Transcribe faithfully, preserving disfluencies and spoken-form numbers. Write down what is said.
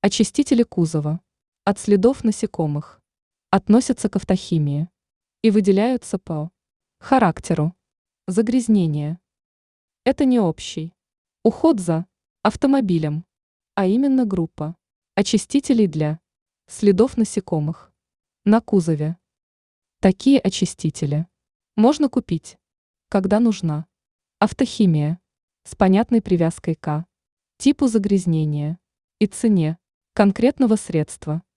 Очистители кузова от следов насекомых относятся к автохимии и выделяются по характеру загрязнения. Это не общий уход за автомобилем, а именно группа очистителей для следов насекомых на кузове. Такие очистители можно купить, когда нужна автохимия с понятной привязкой к типу загрязнения и цене конкретного средства.